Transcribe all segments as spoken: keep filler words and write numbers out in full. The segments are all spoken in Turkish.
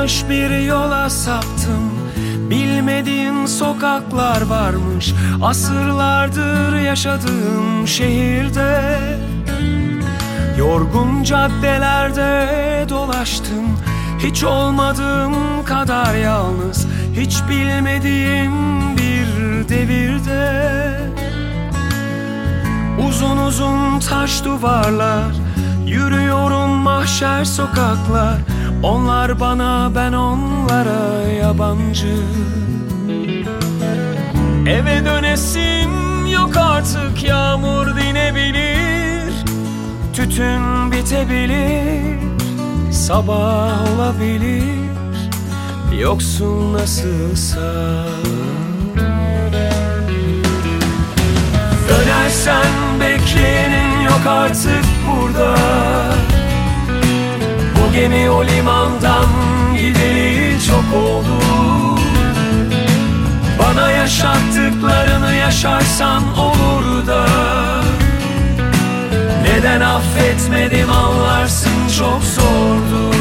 yanlış bir yola saptım. Bilmediğim sokaklar varmış asırlardır yaşadığım şehirde. Yorgun caddelerde dolaştım, hiç olmadığım kadar yalnız, hiç bilmediğim bir devirde. Uzun uzun taş duvarlar, yürüyorum mahşer sokaklar. Onlar bana, ben onlara yabancı. Eve dönesim yok artık, yağmur dinebilir, tütün bitebilir, sabah olabilir, yoksun nasılsa. Dönersen bekleyenin yok artık burada. Bu gemi o limandan gideli çok oldu. Bana yaşattıklarını yaşarsan olur da. Neden affetmedim anlarsın, çok zordu.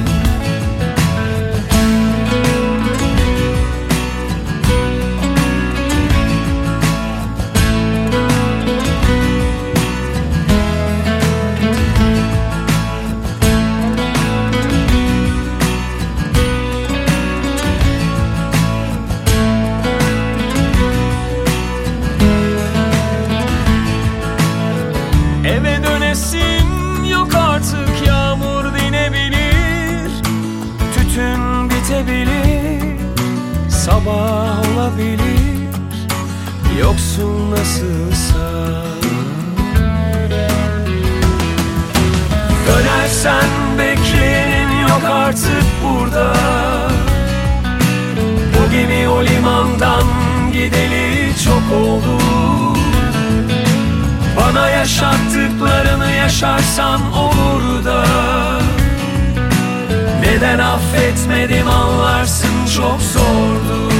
Eve dönesim yok artık, yağmur dinebilir, tütün bitebilir, sabah olabilir, yoksun nasılsa. Dönersen bekleyenin yok artık burada. Bu gemi o limandan gideli çok oldu. Bana yaşattıklarını yaşarsan olur da. Neden affetmedim anlarsın, çok zordu.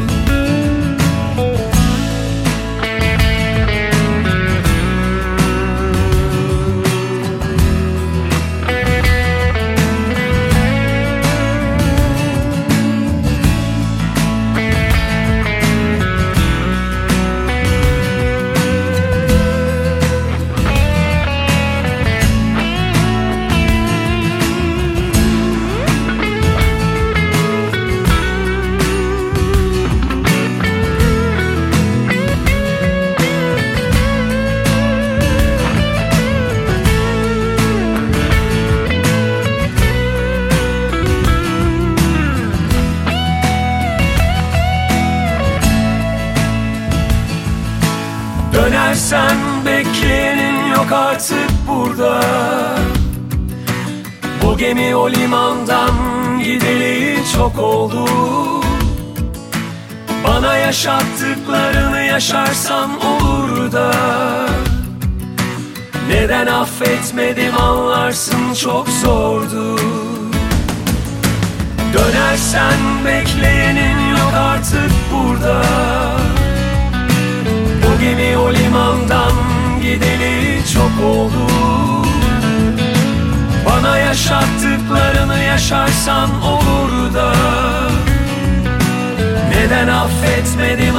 Dönersen bekleyenin yok artık burada. Bu gemi o limandan gideli çok oldu. Bana yaşattıklarını yaşarsan olur da. Neden affetmedim anlarsın, çok zordu. Dönersen bekleyenin yok artık burada. Bu gemi o limandan gideli çok oldu. Bana yaşattıklarını yaşarsan olur da. Neden affetmedim